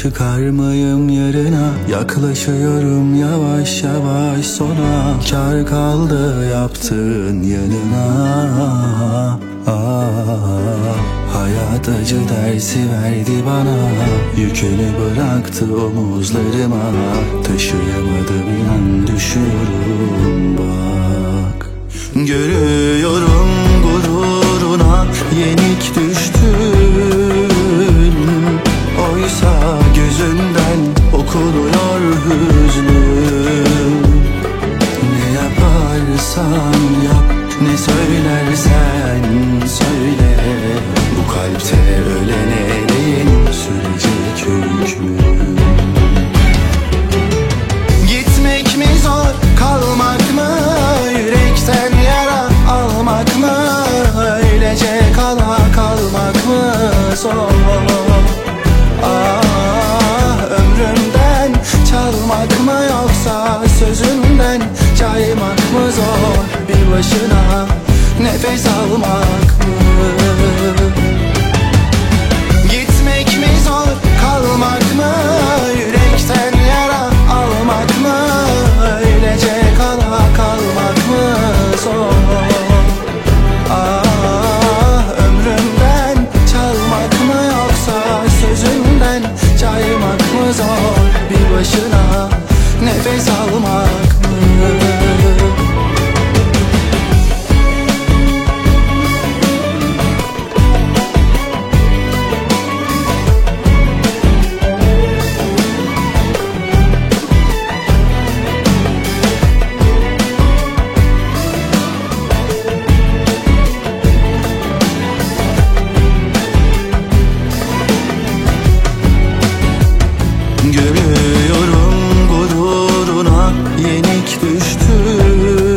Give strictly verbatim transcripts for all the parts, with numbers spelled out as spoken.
çıkarmayım yarına. Yaklaşıyorum yavaş yavaş sona. Kar kaldı yaptığın yanına. Ah, hayat acı dersi verdi bana. Yükünü bıraktı omuzlarıma. Taşıyamadım inan düşüyorum bak. Görüyorum gururuna yenik düştün. Oysa gözünden okunuyor hüznün. Ne yaparsan yap, ne söylersen söyle, bu kalpte ölen elin sürecek hükmü. Gitmek mi zor, kalmak mı? Yürekten yara almak mı? Öylece kala kalmak mı zor? Ah, ömrümden çalmak mı yoksa sözünden caymak mı zor? Bir başına nefes almak mı? Gitmek mi zor, kalmak mı? Yürekten yara almak mı? Öylece kala kalmak mı zor? Ah, ömrümden çalmak mı yoksa sözünden caymak mı zor? Bir başına nefes almak mı? Görüyorum gururuna yenik düştün.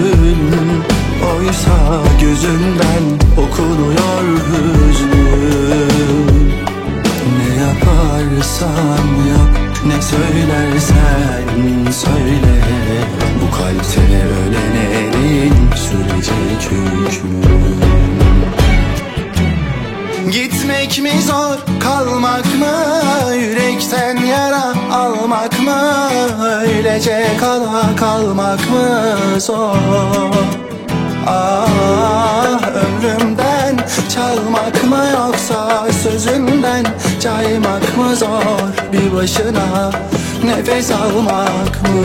Oysa gözünden okunuyor hüznün. Ne yaparsan yap, ne söylersen söyle, bu kalpte ölen elin sürecek hükmü. Gitmek mi zor, kalmak mı? Yürekten yara almak mı? Öylece kala kalmak mı zor? Ah, ömrümden çalmak mı yoksa sözünden caymak mı zor? Bir başına nefes almak mı?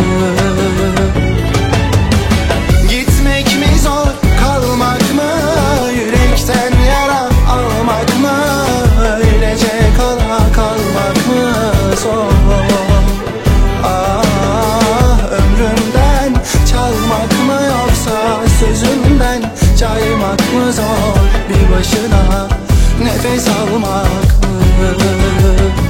Gitmek mi zor, kalmak mı? Yürekten yara almak mı? Öylece kala kalmak mı zor? Ah, ömrümden çalmak mı yoksa sözünden caymak mı zor? Bir başına nefes almak mı?